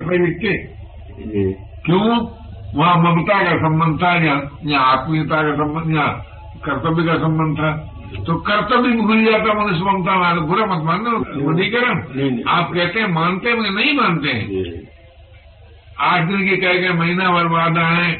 सफाई लिखते? क्यों? वहां ममता का संबंध था या आत्मीयता का संबंध या कर्तव्य का संबंध था। तो कर्तव्य भूल जाता मनुष्य ममता में, बुरा मत मानना वनीकरण। आप कहते हैं मानते हैं, नहीं मानते हैं। 8 दिन के कह गए, महीना भर बाद आए,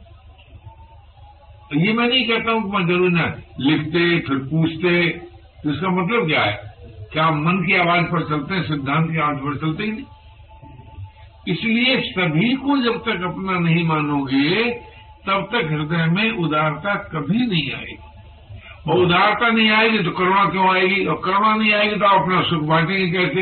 ये मैं नहीं कहता हूं कि मैं जरूर ना लिखते फिर पूछते, तो इसका मतलब क्या है? क्या मन की आवाज पर चलते हैं, सिद्धांत की आवाज पर चलते ही नहीं। इसलिए सभी को जब तक अपना नहीं मानोगे तब तक हृदय में उदारता कभी नहीं आएगी। और उदारता नहीं आएगी तो करुणा क्यों आएगी? और करुणा नहीं आएगी तो आप अपना सुख बांटेंगे कैसे?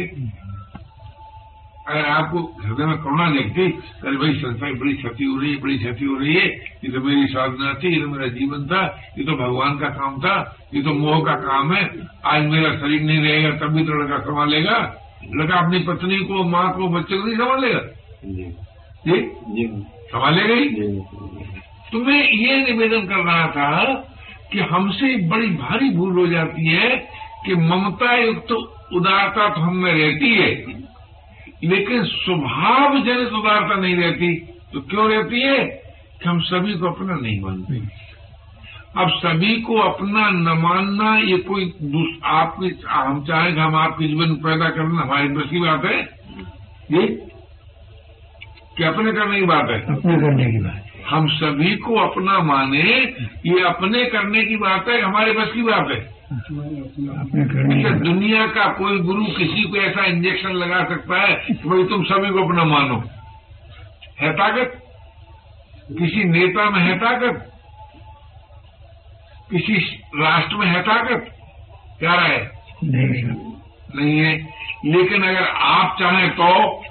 अगर आपको हृदय में करुणा देखती, अरे भाई संसार बड़ी क्षति हो रही है, बड़ी क्षति हो रही है, ये तो मेरी साधना थी, ये तो मेरा जीवन था, ये तो भगवान का काम था, ये तो मोह का काम है, आज मेरा शरीर नहीं रहेगा तब भी तो लड़का संभालेगा। लड़का अपनी पत्नी को, माँ को, बच्चे को नहीं संभालेगा? जी संभालेगा ही। तो मैं ये निवेदन कर रहा था कि हमसे बड़ी भारी भूल हो जाती है कि ममता युक्त उदारता तो हम में रहती है, लेकिन स्वभाव जनित उदारता नहीं रहती। तो क्यों रहती है? कि हम सभी को अपना नहीं मानते। अब सभी को अपना न मानना ये कोई आपकी, हम चाहें कि हम आपके जीवन पैदा करना हमारी बस की बात है? ये कि अपने करने की बात है? अपने करने की बात। हम सभी को अपना माने, ये अपने करने की बात है, हमारे बस की बात है? दुनिया का कोई गुरु किसी को ऐसा इंजेक्शन लगा सकता है कि भाई तुम सभी को अपना मानो? है ताकत? किसी नेता में है ताकत? किसी राष्ट्र में है ताकत? क्या है? नहीं है। लेकिन अगर आप चाहें तो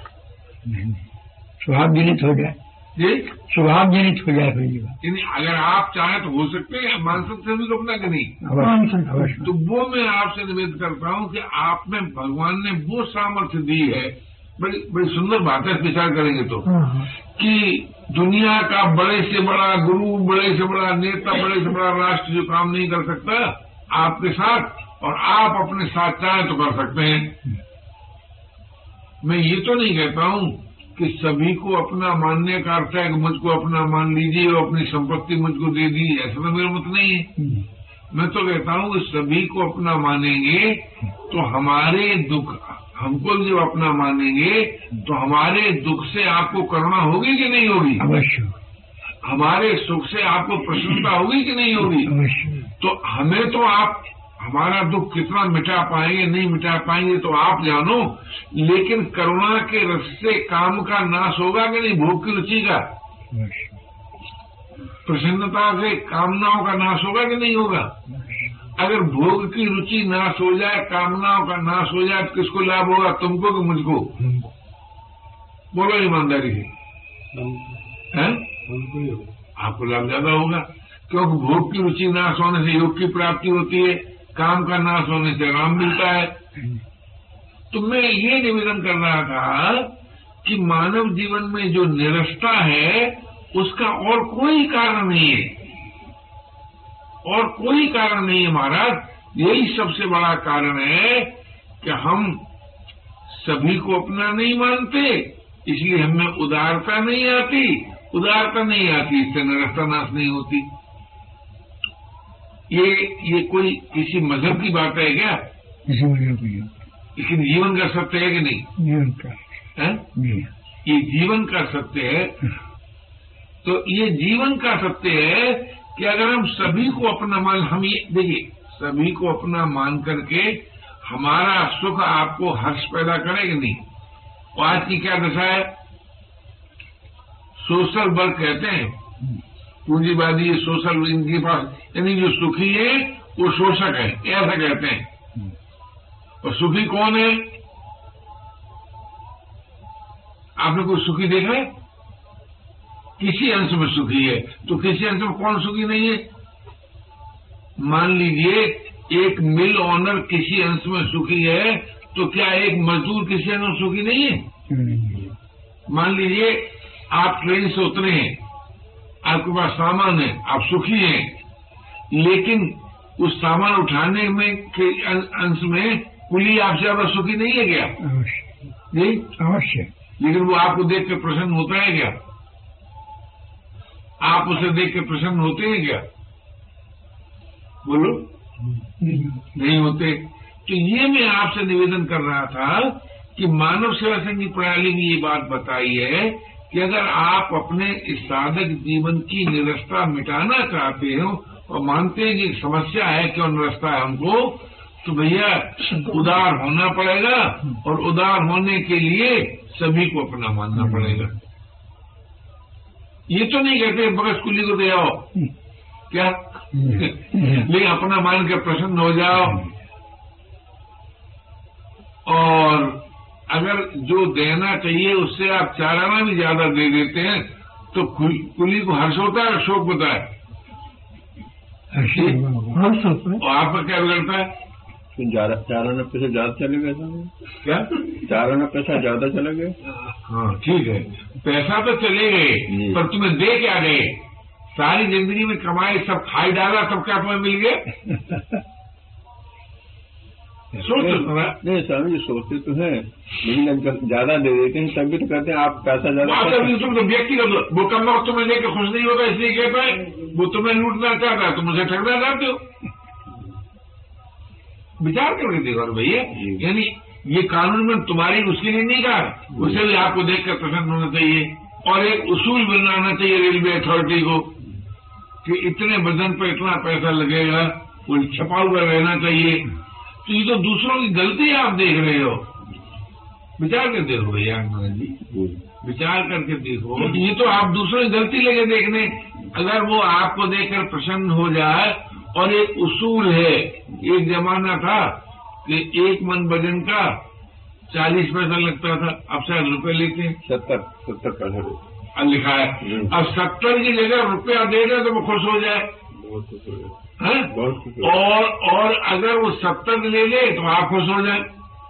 स्वभाव जनित हो जाए, स्वभाव जनित हो जाए। अगर आप चाहें तो हो सकते हैं, मान सकते हैं को अपना कि नहीं? तो वो मैं आपसे निवेदन करता हूं कि आप में भगवान ने वो सामर्थ्य दी है, बड़ी बड़ी सुंदर बात है, विचार करेंगे तो, कि दुनिया का बड़े से बड़ा गुरु, बड़े से बड़ा नेता, बड़े से बड़ा राष्ट्र जो काम नहीं कर सकता आपके साथ, और आप अपने साथ चाहें तो कर सकते हैं। मैं ये तो नहीं कहता हूं कि सभी को अपना मानने का अर्थ है कि मुझको अपना मान लीजिए और अपनी संपत्ति मुझको दे दी, ऐसा तो मेरा मत नहीं है। मैं तो कहता हूं कि सभी को अपना मानेंगे तो हमारे दुख, हमको जब अपना मानेंगे तो हमारे दुख से आपको करुणा होगी कि नहीं होगी? अवश्य। हमारे सुख से आपको प्रसन्नता होगी कि नहीं होगी? अवश्य। तो हमें तो आप हमारा दुख कितना मिटा पाएंगे, नहीं मिटा पाएंगे तो आप जानो, लेकिन करुणा के रस से काम का नाश होगा कि नहीं? भोग की रुचि का, प्रसन्नता से कामनाओं का नाश होगा कि नहीं होगा? अगर भोग की रुचि नाश हो जाए, कामनाओं का नाश हो जाए, तो किसको लाभ होगा? तुमको कि मुझको? बोलो ईमानदारी से, हैं? आपको लाभ ज्यादा होगा, क्योंकि भोग की रुचि नाश होने से योग की प्राप्ति होती है, काम का नाश होने से राम मिलता है। तो मैं ये निवेदन कर रहा था कि मानव जीवन में जो निरस्ता है उसका और कोई कारण नहीं है, और कोई कारण नहीं है महाराज। यही सबसे बड़ा कारण है कि हम सभी को अपना नहीं मानते, इसलिए हमें उदारता नहीं आती। उदारता नहीं आती, इससे निरस्ता नाश नहीं होती। ये कोई किसी मजहब की बात है क्या? लेकिन जीवन का सत्य है कि नहीं? जीवन का है? ये जीवन का सत्य है। तो ये जीवन का सत्य है कि अगर हम सभी को अपना मान, हम ये देखिए, सभी को अपना मान करके हमारा सुख आपको हर्ष पैदा करे कि नहीं? और आज की क्या दशा है? सोशल वर्क कहते हैं, पूंजीवादी सोशल, इनके पास यानी जो सुखी है वो शोषक है, ऐसा कहते हैं। और सुखी कौन है? आपने कोई सुखी देखा है? किसी अंश में सुखी है, तो किसी अंश में कौन सुखी नहीं है? मान लीजिए एक मिल ओनर किसी अंश में सुखी है, तो क्या एक मजदूर किसी अंश में सुखी नहीं है? मान लीजिए आप ट्रेन से उतरे हैं, आपके पास सामान है, आप सुखी हैं, लेकिन उस सामान उठाने में के अंश में कुली आपसे ज्यादा सुखी नहीं है क्या? जी अवश्य। लेकिन वो आपको देख के प्रसन्न होता है क्या? आप उसे देख के प्रसन्न होते हैं क्या? बोलो, नहीं होते। तो ये मैं आपसे निवेदन कर रहा था कि मानव सेवा संघ की प्रणाली में ये बात बताई है कि अगर आप अपने इस साधक जीवन की निरस्ता मिटाना चाहते हो और मानते हैं कि समस्या है, क्यों निरस्ता है हमको, तो भैया उदार होना पड़ेगा, और उदार होने के लिए सभी को अपना मानना पड़ेगा। ये तो नहीं कहते बगस कुली को दे आओ, क्या लेकिन अपना मान के प्रसन्न हो जाओ। और अगर जो देना चाहिए उससे आप 4 आना भी ज्यादा दे देते हैं तो कुली को हर्ष होता है, शोक होता है। और आपका क्या बिगड़ता है? 4 आना पैसा ज्यादा चले गए, क्या 4 आना पैसा ज्यादा चले गए? हाँ ठीक है, पैसा तो चले गए, पर तुम्हें दे क्या गए? सारी जिंदगी में कमाई सब खाई डाला, तब क्या तुम्हें मिल गया? सोच नहीं स्वामी जी, सोचते तो है, लेकिन ज्यादा दे देते हैं तभी तो कहते हैं आप पैसा ज्यादा। तुम तो व्यक्तिगत वो कम वक्त तुम्हें लेकर खुश नहीं होता, इसलिए कहता है वो तुम्हें लूटना चाहता है, तुम मुझे ठगना चाहते हो। विचार करके देखो भैया, यानी ये कानून में तुम्हारी उसके लिए नहीं कहा, उसे भी आपको देखकर प्रसन्न होना चाहिए। और एक उसूल बनाना चाहिए रेलवे अथॉरिटी को कि इतने वजन पर इतना पैसा लगेगा, वो छपा हुआ रहना चाहिए। तो ये तो दूसरों की गलती आप देख रहे हो। विचार कर देखो भैया आनंद जी, विचार करके देखो, ये तो आप दूसरों की गलती लगे देखने। अगर वो आपको देखकर प्रसन्न हो जाए, और एक उसूल है, एक जमाना था कि 1 मन वजन का 40 पैसा लगता था, अब शायद रुपए लेते हैं 70 पैसा लिखा है। अब 70 की जगह रुपया दे दे तो वो खुश हो जाए। और अगर वो 70 ले ले तो आप खुश हो जाए।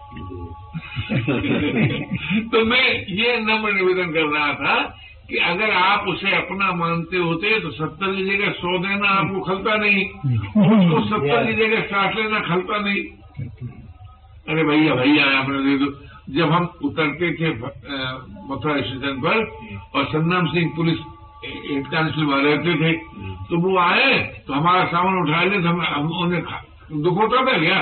तो मैं ये नम्र निवेदन कर रहा था कि अगर आप उसे अपना मानते होते तो 70 की जगह 100 देना आपको खलता नहीं, तो 70 की जगह 60 लेना खलता नहीं। अरे भैया भैया आपने दे दो। जब हम उतरते थे मथुरा स्टेशन पर और Sannam Singh police head constable रहते थे, तो वो आए तो हमारा सामान उठा ले, तो हम उन्हें दुख होता था क्या?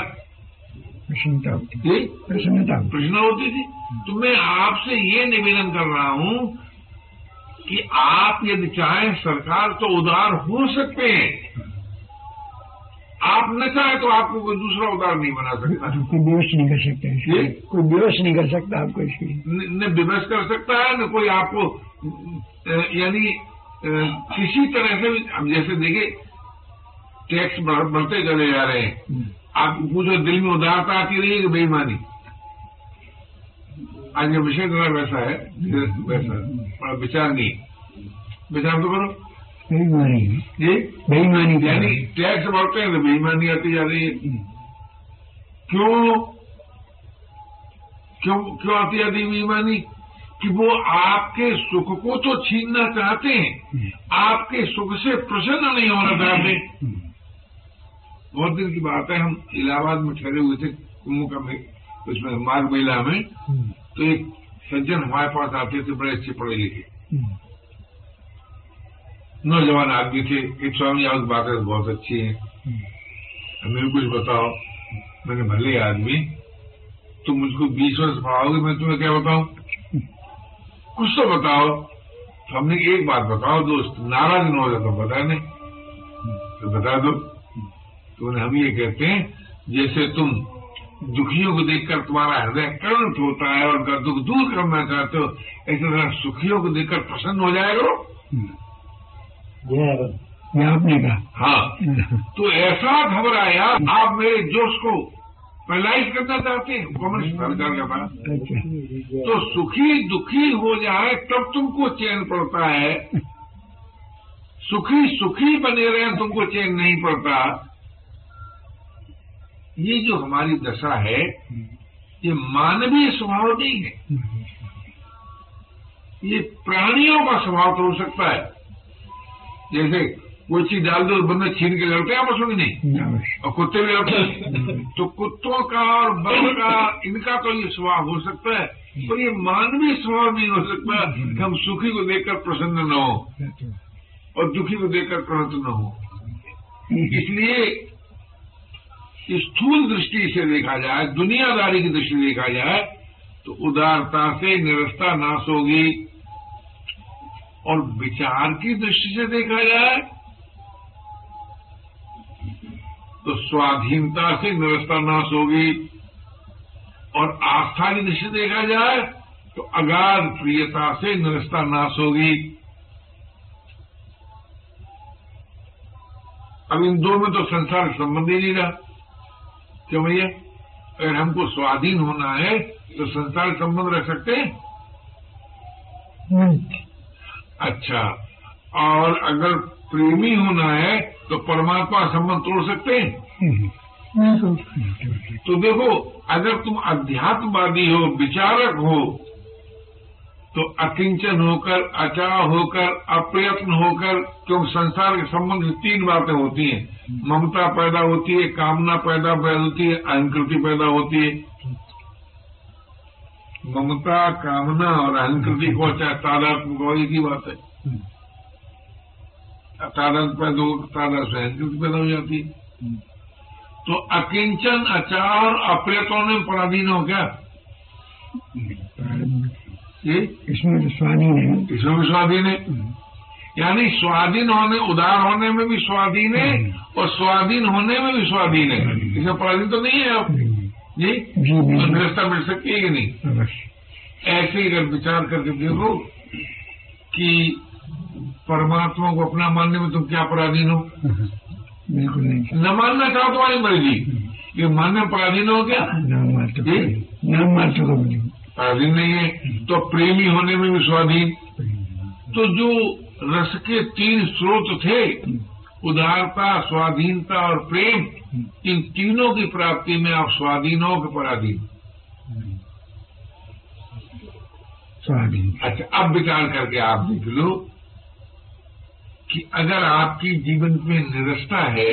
प्रश्न होती थी। तो मैं आपसे ये निवेदन कर रहा हूं कि आप यदि चाहें, सरकार तो उदार हो सकते हैं, आप न चाहे तो आपको कोई दूसरा उदार नहीं बना सकता। कोई विवश नहीं कर सकता, कोई विवश नहीं कर सकता आपको इसके लिए। न विवश कर सकता है, न कोई आपको यानी किसी तरह से भी। अब जैसे देखिए टैक्स बढ़ते चले जा रहे हैं, आपको पूछो दिल में उदारता आती रही है कि बेईमानी? आज का विषय जरा वैसा है, वैसा विचार नहीं, विचार तो करो। बेईमानी जी, बेईमानी यानी टैक्स बढ़ते हैं तो बेईमानी आती जा रही है। क्यों क्यों क्यों आती जाती है बेईमानी? कि वो आपके सुख को तो छीनना चाहते हैं, आपके सुख से प्रसन्न नहीं होना चाहते। बहुत दिन की बात है, हम इलाहाबाद में ठहरे हुए थे कुंभ का उसमें मार्ग मेला में, तो एक सज्जन हमारे पास आते थे, बड़े अच्छे पढ़े लिखे नौजवान आदमी थे। एक स्वामी आज बातें बहुत अच्छी हैं, हमें कुछ बताओ। मैंने भले आदमी, तुम मुझको 20 वर्ष पढ़ाओगे, मैं तुम्हें क्या बताऊं? कुछ तो बताओ। तो हमने एक बात बताओ दोस्त, नाराज न हो जाता, बता नहीं तो बता दो। तो हम ये कहते हैं, जैसे तुम दुखियों को देखकर तुम्हारा हृदय कर्णित होता है और दुख दूर करना चाहते हो, ऐसे तरह सुखियों को देखकर प्रसन्न हो जाया करो। ये आपने कहा। हाँ, तो ऐसा घबराया, आप मेरे जोश को पैलाइज करना चाहते हैं, कम्युनिस्ट सरकार का था। तो सुखी दुखी हो जाए तब तुमको चैन पड़ता है, सुखी सुखी बने रहे तुमको चैन नहीं पड़ता। ये जो हमारी दशा है, ये मानवीय स्वभाव नहीं है, ये प्राणियों का स्वभाव तो हो सकता है। जैसे कोई चीज डाल दो, बंदे छीन के लड़ते हैं आपस में नहीं, और कुत्ते भी लड़ते हैं। तो कुत्तों का और बंदर का, इनका तो ये स्वभाव हो सकता है पर ये मानवीय स्वभाव नहीं हो सकता कि हम सुखी को देखकर प्रसन्न न हो और दुखी को देखकर क्रोध न हो। इसलिए स्थूल दृष्टि से देखा जाए, दुनियादारी की दृष्टि देखा जाए, तो उदारता से निरस्ता नाश होगी, और विचार की दृष्टि से देखा जाए तो स्वाधीनता से निरस्ता नाश होगी, और आस्था की दृष्टि से देखा जाए तो अगाध प्रियता से निरस्ता नाश होगी। अब इन दो में तो संसार संबंध ही नहीं रहा। क्यों भैया? अगर हमको स्वाधीन होना है तो संसार संबंध रख सकते हैं? अच्छा, और अगर प्रेमी होना है तो परमात्मा संबंध तोड़ सकते हैं? तो देखो, अगर तुम अध्यात्मवादी हो, विचारक हो, तो अकिंचन होकर, अचार होकर, अप्रयत्न होकर, क्योंकि संसार के संबंध में तीन बातें होती हैं। ममता पैदा होती है, कामना पैदा होती है, अहंकृति पैदा होती है। ममता, कामना और अहंकृति को चाहे तादात्म्य को, एक ही बात है। तादात्म्य पैदा हो, तादात्म्य से अहंकृति पैदा हो जाती है। तो अकिंचन, अचार, अप्रयत्न में पराधीन हो क्या? इसमें तो स्वाधीन है, इसमें भी स्वाधीन है। यानी स्वाधीन होने, उदार होने में भी स्वाधीन है और स्वाधीन होने में भी स्वाधीन है। इसमें पराधीन तो नहीं है आप जी? निरस्ता मिल सकती है कि नहीं? ऐसे ही अगर विचार करके देखो कि परमात्मा को अपना मानने में तुम क्या पराधीन हो? बिल्कुल नहीं। न मानना चाहो तुम्हारी मर्जी, ये मानने में पराधीन हो क्या? नाम मात्र को पराधीन नहीं है। तो प्रेमी होने में भी स्वाधीन। तो जो रस के तीन स्रोत थे, उदारता, स्वाधीनता और प्रेम, इन तीनों की प्राप्ति में आप स्वाधीन हो कि पराधीन? स्वाधीन। अच्छा, अब विचार करके आप देख लो कि अगर आपकी जीवन में निरस्ता है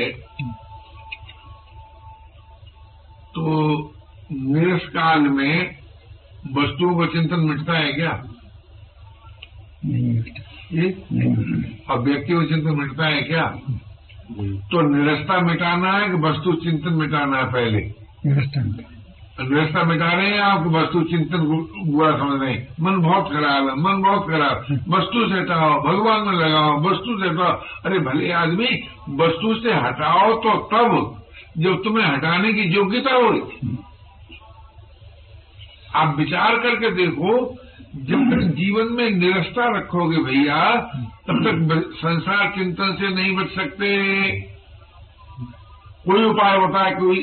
तो निरस काल में वस्तुओं का चिंतन मिटता है क्या? नहीं। और व्यक्ति का चिंतन मिटता है क्या? तो निरस्ता मिटाना है कि वस्तु चिंतन मिटाना है? पहले निरस्ता मिटा रहे हैं आप, वस्तु चिंतन बुरा समझ रहे हैं। मन बहुत खराब है, मन बहुत खराब, वस्तु से हटाओ, भगवान में लगाओ, वस्तु से हटाओ। अरे भले आदमी, वस्तु से हटाओ तो तब जब तुम्हें हटाने की योग्यता हो। आप विचार करके देखो, जब तक जीवन में निरस्ता रखोगे भैया, तब तक संसार चिंतन से नहीं बच सकते। कोई उपाय बताए कोई?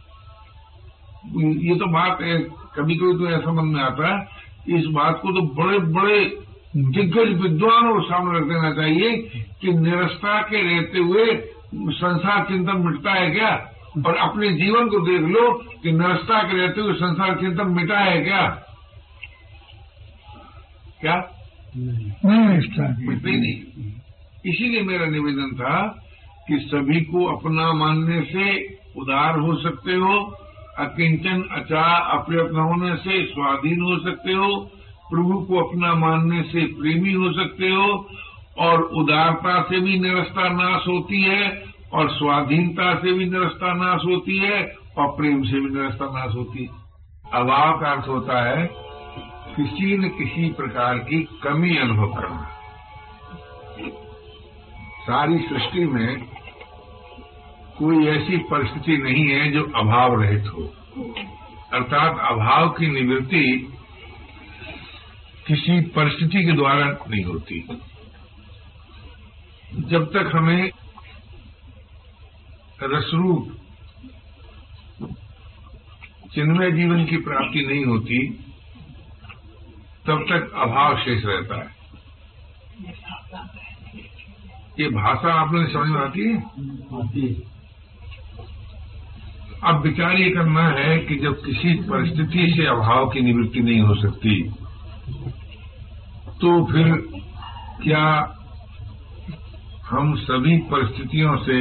ये तो बात है, कभी कभी तो ऐसा मन में आता है, इस बात को तो बड़े बड़े दिग्गज विद्वानों को सामने रख देना चाहिए कि निरस्ता के रहते हुए संसार चिंतन मिटता है क्या? और अपने जीवन को देख लो कि निरस्ता के रहते हुए संसार चिंतन मिटा है क्या? क्या नहीं। इसीलिए मेरा निवेदन था कि सभी को अपना मानने से उदार हो सकते हो, अकिंचन, अचार, अप्रयत्न होने से स्वाधीन हो सकते हो, प्रभु को अपना मानने से प्रेमी हो सकते हो, और उदारता से भी निरस्ता नाश होती है, और स्वाधीनता से भी निरस्ता नाश होती है, और प्रेम से भी निरस्ता नाश होती है। अभाव का अर्थ होता है किसी न किसी प्रकार की कमी अनुभव करना। सारी सृष्टि में कोई ऐसी परिस्थिति नहीं है जो अभाव रहित हो, अर्थात अभाव की निवृत्ति किसी परिस्थिति के द्वारा नहीं होती। जब तक हमें रसरूप चिन्मय जीवन की प्राप्ति नहीं होती, तब तक अभाव शेष रहता है। ये भाषा आप लोगों समझ में आती है? अब विचार ये करना है कि जब किसी परिस्थिति से अभाव की निवृत्ति नहीं हो सकती, तो फिर क्या हम सभी परिस्थितियों से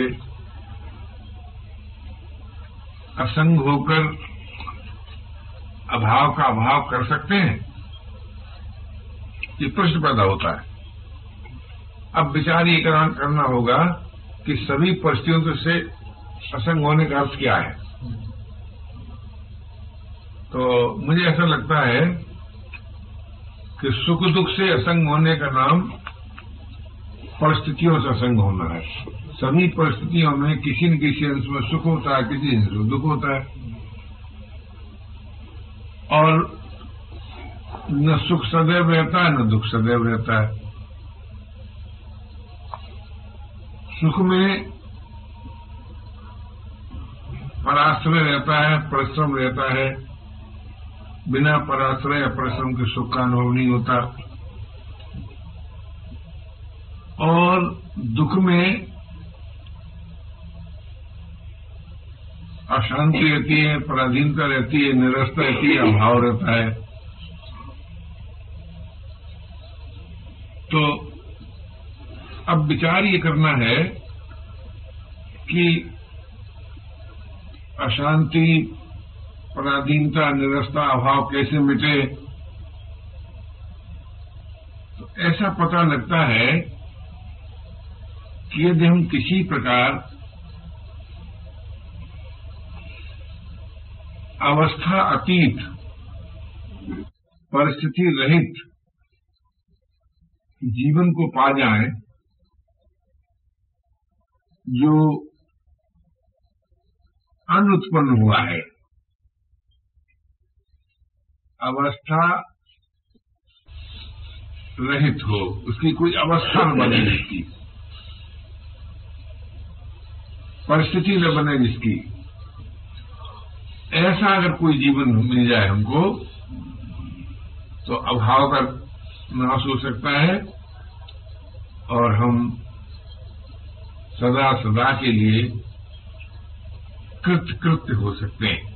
असंग होकर अभाव का अभाव कर सकते हैं? ये प्रश्न पैदा होता है। अब विचार ये करना होगा कि सभी परिस्थितियों से असंग होने का अर्थ क्या है। तो मुझे ऐसा लगता है कि सुख दुख से असंग होने का नाम परिस्थितियों से असंग होना है। सभी परिस्थितियों में किसी न किसी अंश में सुख होता है, किसी अंश में दुख होता है, और न सुख सदैव रहता है न दुख सदैव रहता है। सुख में पराश्रय रहता है, परिश्रम रहता है। बिना पराश्रय या परिश्रम के सुख का अनुभव नहीं होता। और दुख में अशांति रहती है, पराधीनता रहती है, निरस्ता रहती है, अभाव रहता है। तो अब विचार ये करना है कि अशांति, पराधीनता, निरस्ता, अभाव कैसे मिटे। तो ऐसा पता लगता है कि यदि हम किसी प्रकार अवस्था अतीत, परिस्थिति रहित जीवन को पा जाएं, जो अनुत्पन्न हुआ है। अवस्था रहित हो, उसकी कोई अवस्था न बने जिसकी, परिस्थिति न बने जिसकी, ऐसा अगर कोई जीवन मिल जाए हमको, तो अभाव का नाश हो सकता है और हम सदा सदा के लिए कृत्य हो सकते हैं।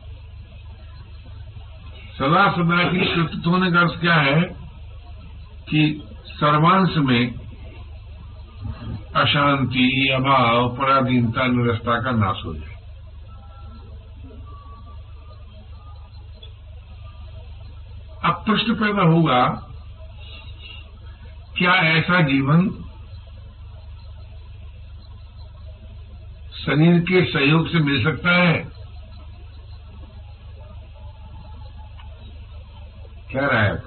सदा सदा के लिए कृत्य होने का अर्थ क्या है कि सर्वांश में अशांति, अभाव, पराधीनता, निरस्ता का नाश हो जाए। अब प्रश्न पैदा होगा, क्या ऐसा जीवन शरीर के सहयोग से मिल सकता है? क्या राय है?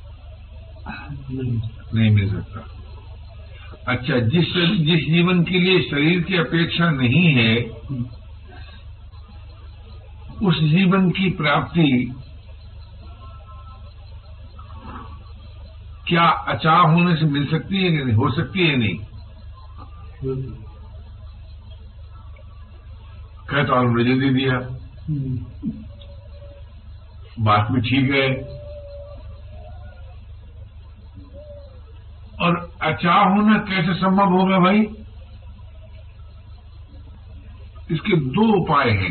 नहीं मिल सकता। अच्छा, जिस जीवन के लिए शरीर की अपेक्षा नहीं है, उस जीवन की प्राप्ति क्या अचाह होने से मिल सकती है कि नहीं? हो सकती है नहीं? कहता और मुझे दे दिया, बात में ठीक है। और अचाह होना कैसे संभव होगा भाई? इसके दो उपाय हैं।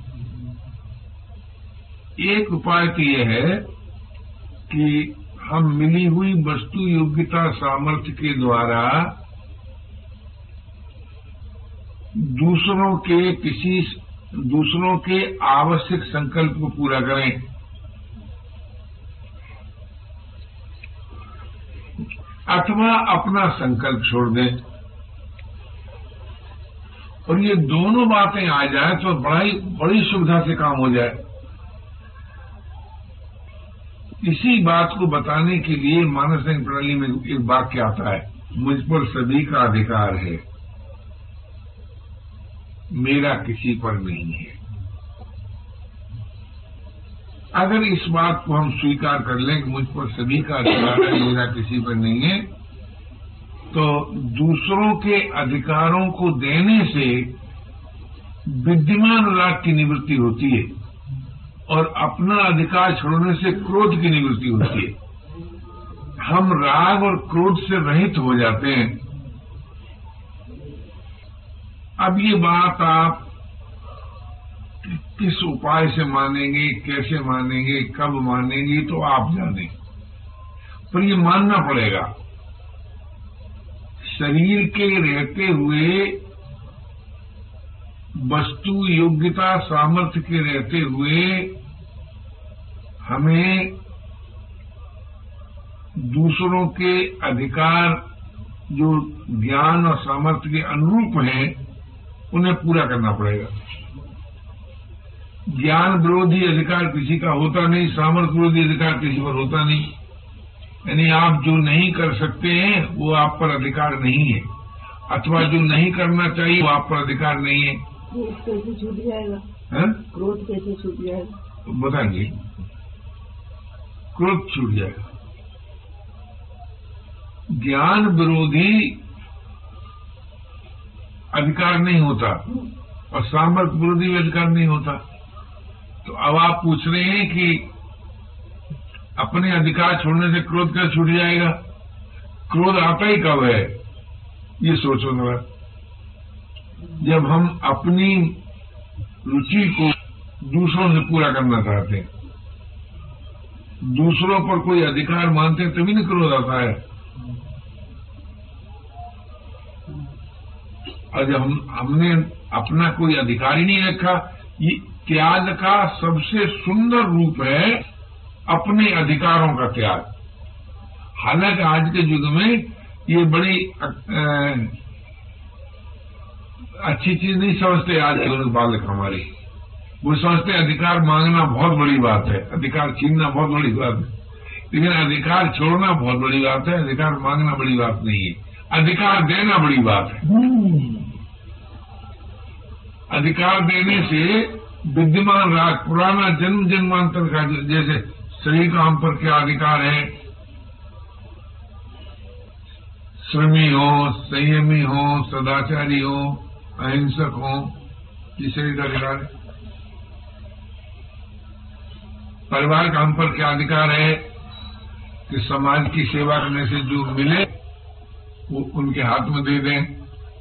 एक उपाय तो यह है कि हम मिली हुई वस्तु योग्यता सामर्थ्य के द्वारा दूसरों के आवश्यक संकल्प को पूरा करें, अथवा अपना संकल्प छोड़ दें। और ये दोनों बातें आ जाए तो बड़ी सुविधा से काम हो जाए। इसी बात को बताने के लिए मानस प्रणाली में एक वाक्य आता है, मुझ पर सभी का अधिकार है, मेरा किसी पर नहीं है। अगर इस बात को हम स्वीकार कर लें कि मुझ पर सभी का अधिकार है, मेरा किसी पर नहीं है, तो दूसरों के अधिकारों को देने से विद्यमान राग की निवृत्ति होती है और अपना अधिकार छोड़ने से क्रोध की निवृत्ति होती है। हम राग और क्रोध से रहित हो जाते हैं। अब ये बात आप किस उपाय से मानेंगे, कैसे मानेंगे, कब मानेंगे, तो आप जाने, पर ये मानना पड़ेगा। शरीर के रहते हुए, वस्तु योग्यता सामर्थ्य के रहते हुए हमें दूसरों के अधिकार जो ज्ञान और सामर्थ्य के अनुरूप हैं उन्हें पूरा करना पड़ेगा। ज्ञान विरोधी अधिकार किसी का होता नहीं, सामर्थ्य विरोधी अधिकार किसी पर होता नहीं। यानी आप जो नहीं कर सकते हैं वो आप पर अधिकार नहीं है, अथवा जो नहीं करना चाहिए वो आप पर अधिकार नहीं है। क्रोध कैसे छूट जाएगा? क्रोध कैसे छूट जाएगा? तो बताएंगे, क्रोध छूट जाएगा। ज्ञान विरोधी अधिकार नहीं होता और सामर्थ्य विरोधी भी अधिकार नहीं होता। तो अब आप पूछ रहे हैं कि अपने अधिकार छोड़ने से क्रोध कैसे छूट जाएगा? क्रोध आता ही कब है ये सोचो जरा। जब हम अपनी रुचि को दूसरों से पूरा करना चाहते हैं, दूसरों पर कोई अधिकार मानते हैं तभी न क्रोध आता है। और जब हमने अपना कोई अधिकार ही नहीं रखा, ये त्याग का सबसे सुंदर रूप है अपने अधिकारों का त्याग। हालांकि आज के युग में ये बड़ी अच्छी चीज नहीं समझते आज के बालक हमारे। वो समझते अधिकार मांगना बहुत बड़ी बात है, अधिकार छीनना बहुत बड़ी बात है, लेकिन अधिकार छोड़ना बहुत बड़ी बात है, अधिकार मांगना बड़ी बात नहीं है, अधिकार देना बड़ी बात है। अधिकार देने से विद्यमान राज पुराना जन्म जन्मांतर का, जैसे शरीर का हम पर क्या अधिकार है, श्रमी हो, संयमी हो, सदाचारी हो, अहिंसक हो, ये शरीर का अधिकार है। परिवार का हम पर क्या अधिकार है कि समाज की सेवा करने से जो मिले वो उनके हाथ में दे दें।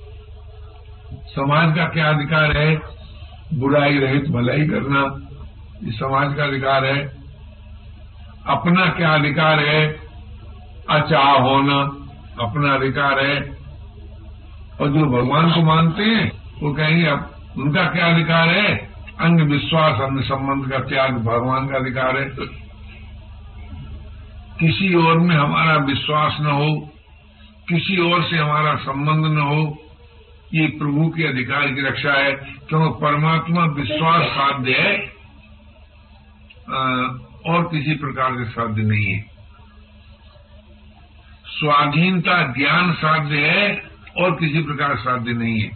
समाज का क्या अधिकार है? बुराई रहित भलाई करना, ये समाज का अधिकार है। अपना क्या अधिकार है? अचाह होना अपना अधिकार है। और जो भगवान को मानते हैं वो कहेंगे अब उनका क्या अधिकार है? अंग विश्वास, अन्य संबंध का त्याग भगवान का अधिकार है। किसी और में हमारा विश्वास न हो, किसी और से हमारा संबंध न हो, ये प्रभु के अधिकार की रक्षा है। क्योंकि परमात्मा विश्वास साध्य है और किसी प्रकार से साध्य नहीं है। स्वाधीनता ज्ञान साध्य है और किसी प्रकार साध्य नहीं है।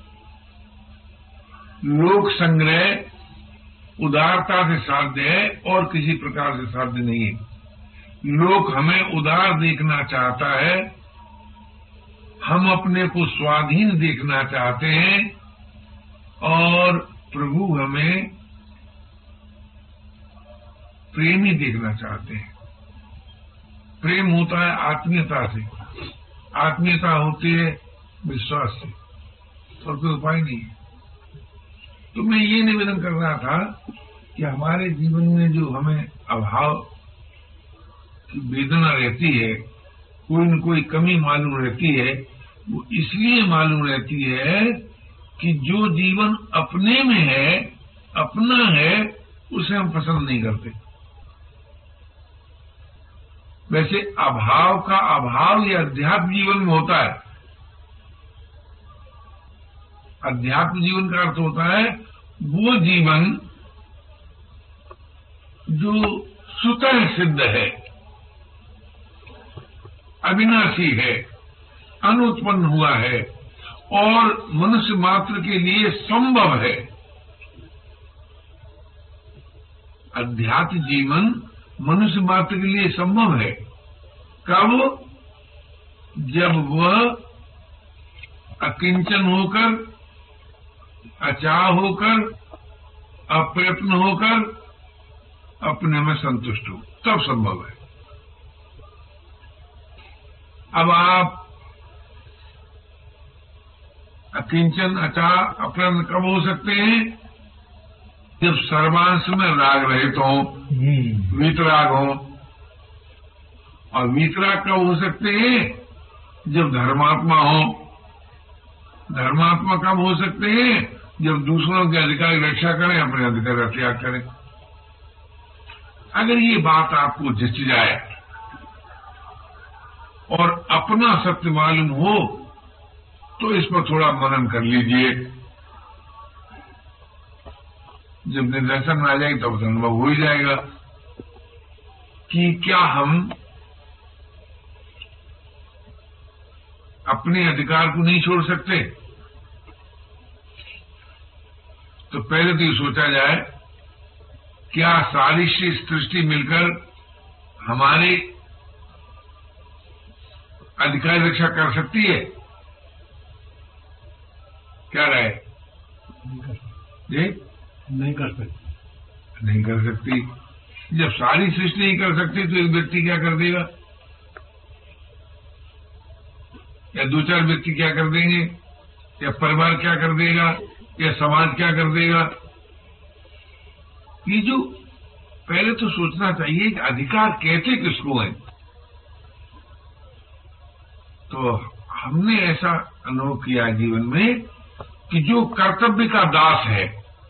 लोक संग्रह उदारता से साध्य है और किसी प्रकार से साध्य नहीं है। लोक हमें उदार देखना चाहता है, हम अपने को स्वाधीन देखना चाहते हैं, और प्रभु हमें प्रेमी देखना चाहते हैं। प्रेम होता है आत्मीयता से, आत्मीयता होती है विश्वास से, और कोई उपाय नहीं है। तो मैं ये निवेदन कर रहा था कि हमारे जीवन में जो हमें अभाव की वेदना रहती है, कोई न कोई कमी मालूम रहती है, वो इसलिए मालूम रहती है कि जो जीवन अपने में है, अपना है, उसे हम पसंद नहीं करते। वैसे अभाव का अभाव ये अध्यात्म जीवन में होता है। अध्यात्म जीवन का अर्थ होता है वो जीवन जो स्वतः सिद्ध है, अविनाशी है, अनुत्पन्न हुआ है और मनुष्य मात्र के लिए संभव है। अध्यात्म जीवन मनुष्य मात्र के लिए संभव है। कब? जब वह अकिंचन होकर, अचाह होकर, अप्रयत्न होकर अपने में संतुष्ट हो, तब संभव है। अब आप अकिंचन, अचाह, अप्रयत्न कब हो सकते हैं? जब सर्वांश में राग रहित हो, वीतराग हो। और वीतराग कब हो सकते हैं? जब धर्मात्मा हो। धर्मात्मा कब हो सकते हैं? जब दूसरों के अधिकार की रक्षा करें, अपने अधिकार का त्याग करें। अगर ये बात आपको जच जाए और अपना सत्य मालूम हो तो इस पर थोड़ा मनन कर लीजिए। जब निदर्शन में आ जाएगी तब तो अनुभव हो ही जाएगा कि क्या हम अपने अधिकार को नहीं छोड़ सकते। तो पहले तो ये सोचा जाए, क्या सारी सृष्टि मिलकर हमारी अधिकार रक्षा कर सकती है? क्या राय जी? नहीं कर सकती। नहीं कर सकती। जब सारी सृष्टि नहीं कर सकती तो एक व्यक्ति क्या कर देगा, या दो चार व्यक्ति क्या कर देंगे, या परिवार क्या कर देगा, या समाज क्या कर देगा? ये जो पहले तो सोचना चाहिए कि अधिकार कहते किसको है। तो हमने ऐसा अनुभव किया जीवन में कि जो कर्तव्य का दास है,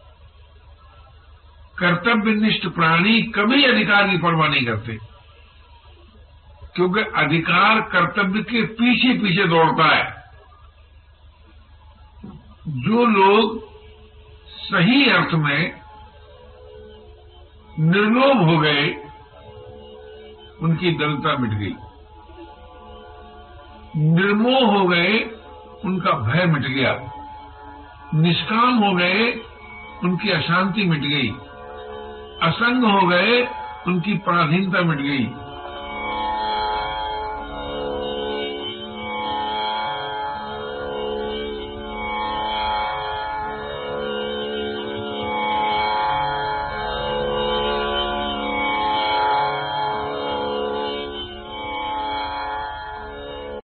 कर्तव्यनिष्ठ प्राणी कभी अधिकार की परवाह नहीं करते, क्योंकि अधिकार कर्तव्य के पीछे पीछे दौड़ता है। जो लोग सही अर्थ में निर्लोभ हो गए, उनकी दलता मिट गई। निर्मोह हो गए, उनका भय मिट गया। निष्काम हो गए, उनकी अशांति मिट गई। असंग हो गए, उनकी पराधीनता मिट गई।